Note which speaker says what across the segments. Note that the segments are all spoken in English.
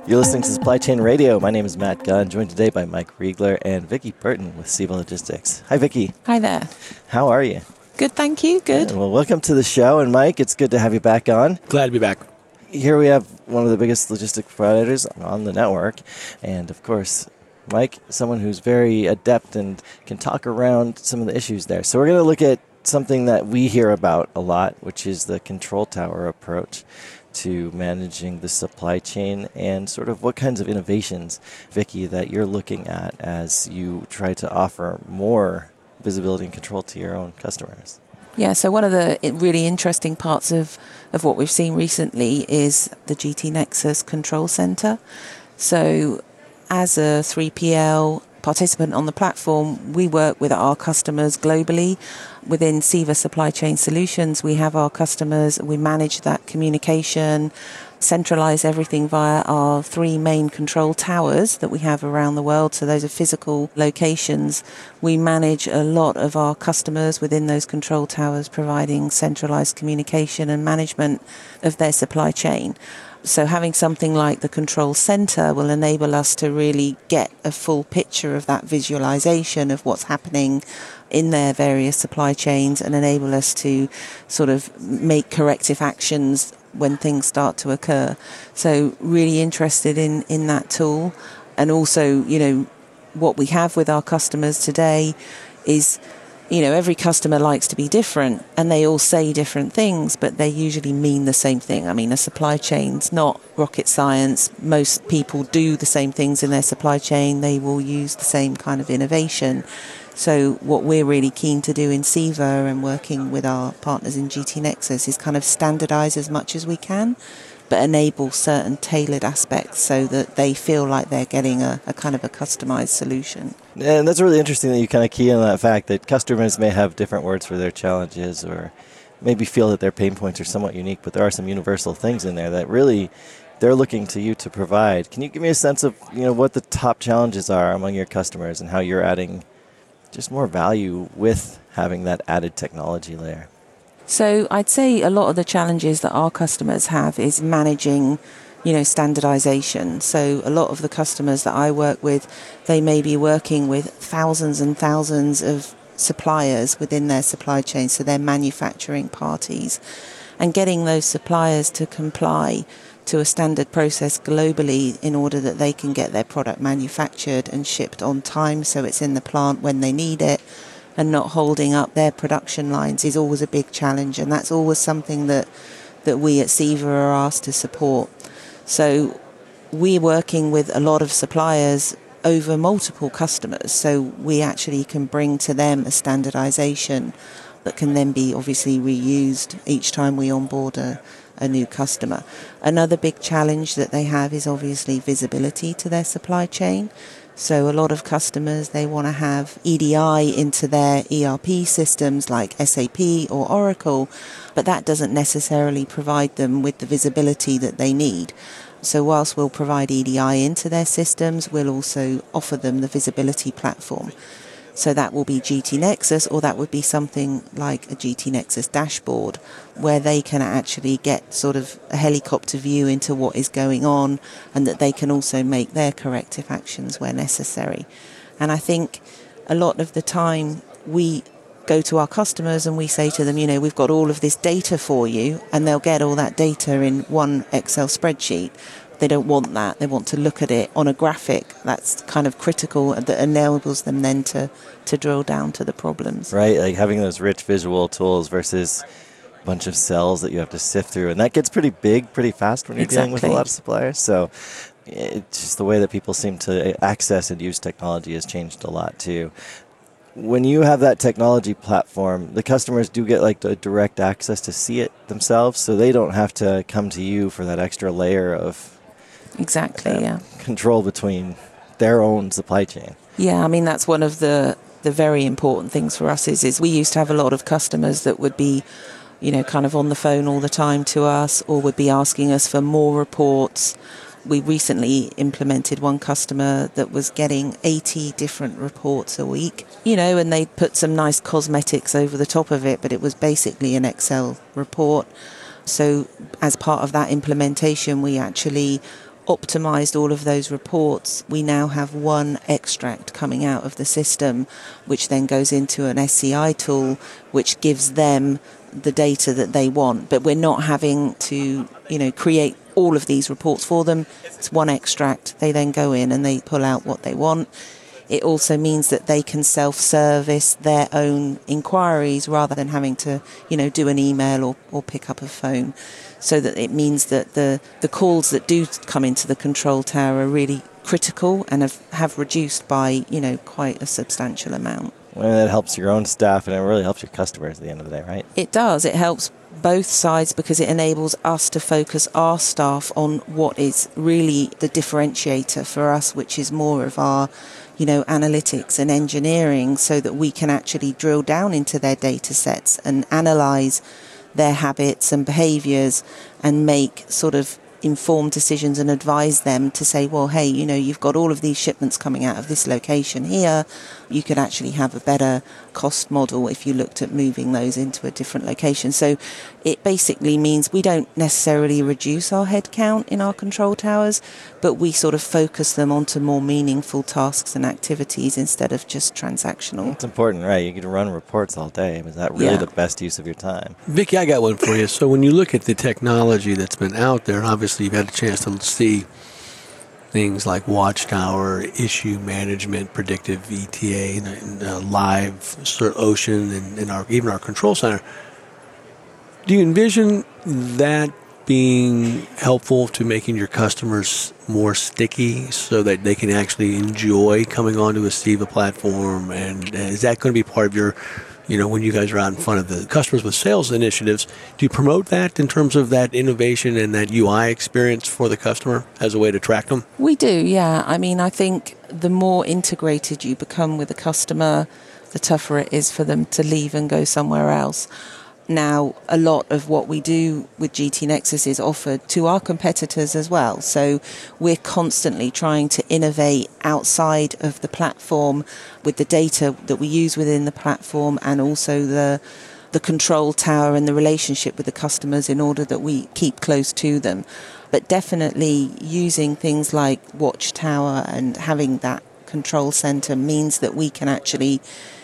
Speaker 1: You're listening to Supply Chain Radio. My name is Matt Gunn, joined today by Mike Riegler and Vicki Burton with CEVA Logistics. Hi, Vicki.
Speaker 2: Hi there.
Speaker 1: How are you?
Speaker 2: Good, thank you. Good.
Speaker 1: Well, welcome to the show. And Mike, it's good to have you back on.
Speaker 3: Glad to be back.
Speaker 1: Here we have one of the biggest logistic providers on the network. And, of course, Mike, someone who's very adept and can talk around some of the issues there. So we're going to look at something that we hear about a lot, which is the control tower approach to managing the supply chain and sort of what kinds of innovations, Vicki, that you're looking at as you try to offer more visibility and control to your own customers.
Speaker 2: Yeah, so one of the really interesting parts of what we've seen recently is the GT Nexus Control Center. So as a 3PL participant on the platform, we work with our customers globally. Within CEVA Supply Chain Solutions, we have our customers, we manage that communication, centralize everything via our 3 main control towers that we have around the world. So those are physical locations. We manage a lot of our customers within those control towers, providing centralized communication and management of their supply chain. So having something like the control center will enable us to really get a full picture of that visualization of what's happening in their various supply chains and enable us to sort of make corrective actions when things start to occur. So really interested in that tool. And also, what we have with our customers today is, every customer likes to be different and they all say different things, but they usually mean the same thing. I mean, a supply chain's not rocket science. Most people do the same things in their supply chain. They will use the same kind of innovation. So what we're really keen to do in CEVA and working with our partners in GT Nexus is kind of standardize as much as we can, but enable certain tailored aspects so that they feel like they're getting a kind of a customized solution.
Speaker 1: And that's really interesting that you kind of key on that fact that customers may have different words for their challenges or maybe feel that their pain points are somewhat unique, but there are some universal things in there that really they're looking to you to provide. Can you give me a sense of, what the top challenges are among your customers and how you're adding just more value with having that added technology layer?
Speaker 2: So I'd say a lot of the challenges that our customers have is managing, standardization. So a lot of the customers that I work with, they may be working with thousands and thousands of suppliers within their supply chain, so they're manufacturing parties. And getting those suppliers to comply to a standard process globally in order that they can get their product manufactured and shipped on time so it's in the plant when they need it and not holding up their production lines is always a big challenge, and that's always something that we at CEVA are asked to support. So we're working with a lot of suppliers over multiple customers, so we actually can bring to them a standardization that can then be obviously reused each time we onboard a new customer. Another big challenge that they have is obviously visibility to their supply chain. So a lot of customers, they want to have EDI into their ERP systems like SAP or Oracle, but that doesn't necessarily provide them with the visibility that they need. So whilst we'll provide EDI into their systems, we'll also offer them the visibility platform. So that will be GT Nexus, or that would be something like a GT Nexus dashboard where they can actually get sort of a helicopter view into what is going on and that they can also make their corrective actions where necessary. And I think a lot of the time we go to our customers and we say to them, we've got all of this data for you, and they'll get all that data in one Excel spreadsheet. They don't want that. They want to look at it on a graphic. That's kind of critical, that enables them then to drill down to the problems.
Speaker 1: Right, like having those rich visual tools versus a bunch of cells that you have to sift through. And that gets pretty big pretty fast when you're dealing with a lot of suppliers. So it's just the way that people seem to access and use technology has changed a lot too. When you have that technology platform, the customers do get like the direct access to see it themselves, so they don't have to come to you for that extra layer of control between their own supply chain.
Speaker 2: Yeah, I mean, that's one of the very important things for us is we used to have a lot of customers that would be, kind of on the phone all the time to us, or would be asking us for more reports. We recently implemented one customer that was getting 80 different reports a week, and they put some nice cosmetics over the top of it, but it was basically an Excel report. So as part of that implementation, we actually optimized all of those reports, we now have one extract coming out of the system, which then goes into an SCI tool, which gives them the data that they want. But we're not having to, create all of these reports for them. It's one extract. They then go in and they pull out what they want. It also means that they can self-service their own inquiries rather than having to, do an email or pick up a phone. So that it means that the calls that do come into the control tower are really critical and have reduced by, quite a substantial amount.
Speaker 1: Well, that helps your own staff, and it really helps your customers at the end of the day, right?
Speaker 2: It does. It helps both sides because it enables us to focus our staff on what is really the differentiator for us, which is more of our, analytics and engineering, so that we can actually drill down into their data sets and analyze their habits and behaviors and make sort of informed decisions and advise them to say, well, hey, you've got all of these shipments coming out of this location here. You could actually have a better cost model if you looked at moving those into a different location. So it basically means we don't necessarily reduce our headcount in our control towers, but we sort of focus them onto more meaningful tasks and activities instead of just transactional.
Speaker 1: It's important, right? You can run reports all day. Is that really the best use of your time?
Speaker 3: Vicki, I got one for you. So when you look at the technology that's been out there, obviously you've had a chance to see things like Watchtower, issue management, predictive ETA, and live ocean, and even our control center. Do you envision that being helpful to making your customers more sticky so that they can actually enjoy coming onto a SIVA platform? And is that going to be part of your, when you guys are out in front of the customers with sales initiatives, do you promote that in terms of that innovation and that UI experience for the customer as a way to track them?
Speaker 2: We do, yeah. I mean, I think the more integrated you become with the customer, the tougher it is for them to leave and go somewhere else. Now, a lot of what we do with GT Nexus is offered to our competitors as well. So we're constantly trying to innovate outside of the platform with the data that we use within the platform, and also the control tower and the relationship with the customers in order that we keep close to them. But definitely using things like Watchtower and having that control center means that we can actually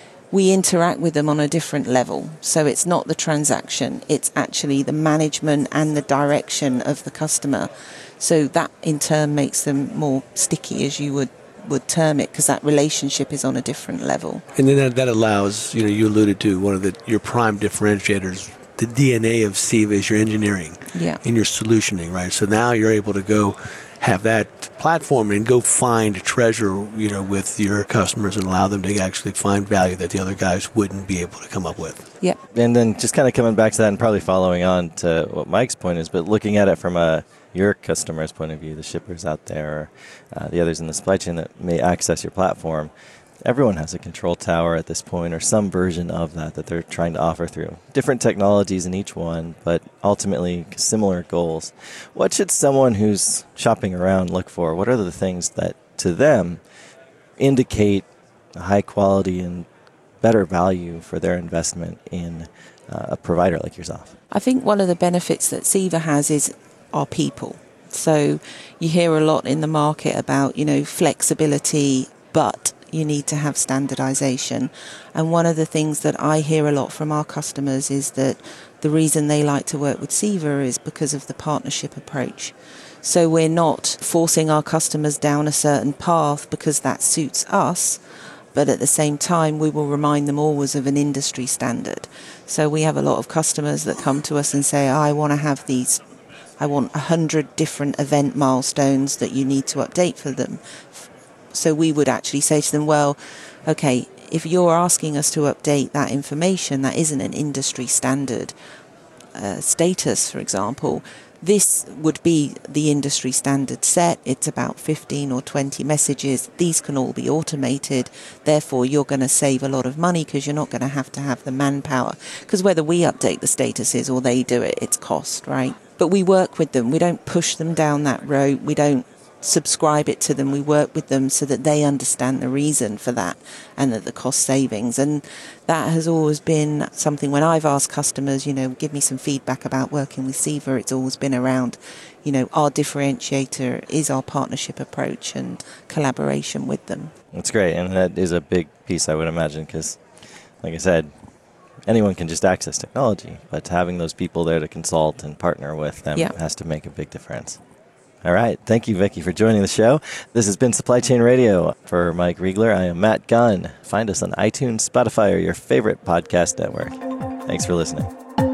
Speaker 2: we interact with them on a different level. So it's not the transaction, it's actually the management and the direction of the customer. So that in turn makes them more sticky, as you would term it, because that relationship is on a different level.
Speaker 3: And then that allows, you alluded to one of your prime differentiators, the DNA of SIVA is your engineering and your solutioning, right? So now you're able to go have that platform and go find treasure, with your customers and allow them to actually find value that the other guys wouldn't be able to come up with.
Speaker 2: Yeah.
Speaker 1: And then just kind of coming back to that and probably following on to what Mike's point is, but looking at it from your customer's point of view, the shippers out there, or the others in the supply chain that may access your platform, everyone has a control tower at this point, or some version of that they're trying to offer through. Different technologies in each one, but ultimately similar goals. What should someone who's shopping around look for? What are the things that, to them, indicate a high quality and better value for their investment in a provider like yourself?
Speaker 2: I think one of the benefits that SIVA has is our people. So you hear a lot in the market about, flexibility, but you need to have standardization. And one of the things that I hear a lot from our customers is that the reason they like to work with SIVA is because of the partnership approach. So we're not forcing our customers down a certain path because that suits us, but at the same time we will remind them always of an industry standard. So we have a lot of customers that come to us and say, I want 100 different event milestones that you need to update for them. So we would actually say to them, well, okay, if you're asking us to update that information, that isn't an industry standard status, for example, this would be the industry standard set. It's about 15 or 20 messages. These can all be automated. Therefore, you're going to save a lot of money because you're not going to have the manpower. Because whether we update the statuses or they do it, it's cost, right? But we work with them. We don't push them down that road. We don't subscribe it to them. We work with them so that they understand the reason for that and that the cost savings. And that has always been something when I've asked customers, give me some feedback about working with CEVA. It's always been around, our differentiator is our partnership approach and collaboration with them.
Speaker 1: That's great. And that is a big piece, I would imagine, because, like I said, anyone can just access technology, but having those people there to consult and partner with them has to make a big difference. All right. Thank you, Vicki, for joining the show. This has been Supply Chain Radio. For Mike Riegler, I am Matt Gunn. Find us on iTunes, Spotify, or your favorite podcast network. Thanks for listening.